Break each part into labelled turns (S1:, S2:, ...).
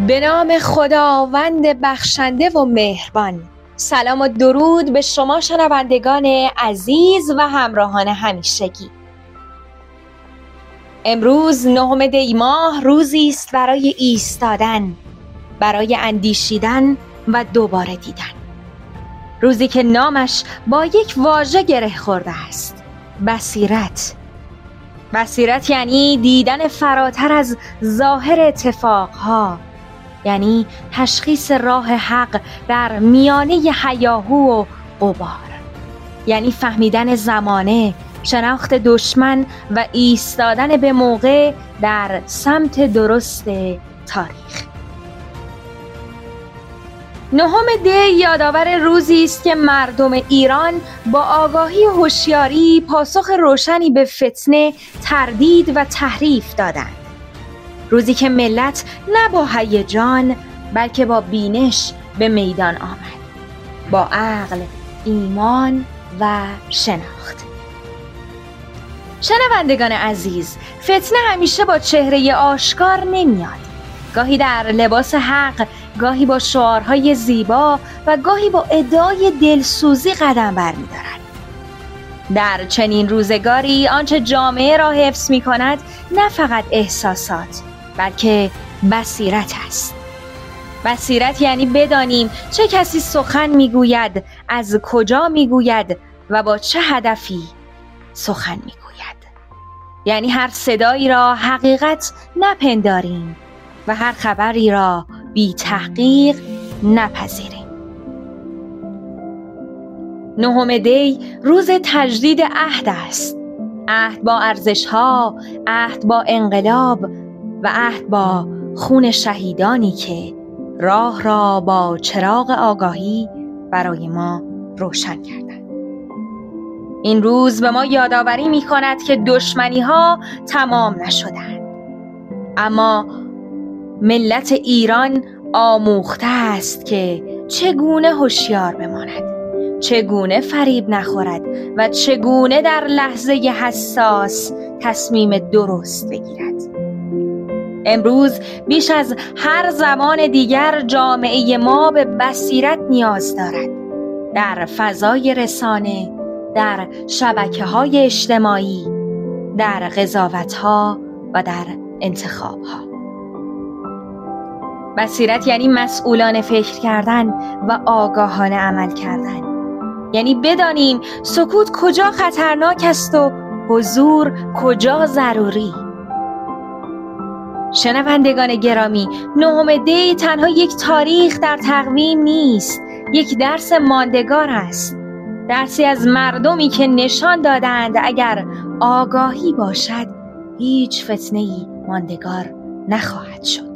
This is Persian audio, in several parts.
S1: به نام خداوند بخشنده و مهربان. سلام و درود به شما شنوندگان عزیز و همراهان همیشگی. امروز 9 دی ماه روزی است برای ایستادن، برای اندیشیدن و دوباره دیدن. روزی که نامش با یک واژه گره خورده است: بصیرت. بصیرت یعنی دیدن فراتر از ظاهر اتفاقها، یعنی تشخیص راه حق در میانه هیاهو و غبار، یعنی فهمیدن زمانه، شناخت دشمن و ایستادن به موقع در سمت درست تاریخ. 9 دی یادآور روزی است که مردم ایران با آگاهی و هوشیاری پاسخ روشنی به فتنه، تردید و تحریف دادند. روزی که ملت نه با هیجان بلکه با بینش به میدان آمد، با عقل، ایمان و شناخت. شنوندگان عزیز، فتنه همیشه با چهره آشکار نمیاد. گاهی در لباس حق، گاهی با شعارهای زیبا و گاهی با ادعای دلسوزی قدم برمی‌دارد. در چنین روزگاری آنچه جامعه را حفظ می‌کند نه فقط احساسات بلکه بصیرت است. بصیرت یعنی بدانیم چه کسی سخن میگوید، از کجا میگوید و با چه هدفی سخن میگوید. یعنی هر صدایی را حقیقت نپنداریم و هر خبری را بی تحقیق نپذیریم. 9 دی روز تجدید عهد است. عهد با ارزش‌ها، عهد با انقلاب و عهد با خون شهیدانی که راه را با چراغ آگاهی برای ما روشن کردند. این روز به ما یادآوری می‌کند که دشمنی‌ها تمام نشدند، اما ملت ایران آموخته است که چگونه هوشیار بماند، چگونه فریب نخورد و چگونه در لحظه حساس تصمیم درست بگیرد. امروز بیش از هر زمان دیگر جامعه ما به بصیرت نیاز دارد. در فضای رسانه، در شبکه‌های اجتماعی، در قضاوت‌ها و در انتخاب‌ها. بصیرت یعنی مسئولانه فکر کردن و آگاهانه عمل کردن. یعنی بدانیم سکوت کجا خطرناک است و حضور کجا ضروری. شنوندگان گرامی، 9 دی تنها یک تاریخ در تقویم نیست، یک درس ماندگار است. درسی از مردمی که نشان دادند اگر آگاهی باشد هیچ فتنه‌ای ماندگار نخواهد شد.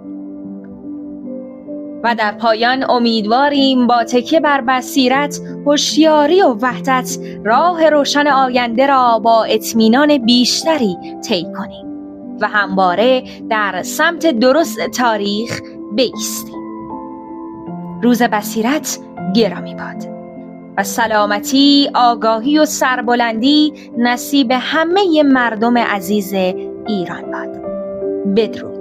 S1: و در پایان امیدواریم با تکیه بر بصیرت، هوشیاری و وحدت راه روشن آینده را با اطمینان بیشتری طی کنیم و همواره در سمت درست تاریخ بایستیم. روز بصیرت گرامی باد و سلامتی، آگاهی و سربلندی نصیب همه مردم عزیز ایران باد. بدرود.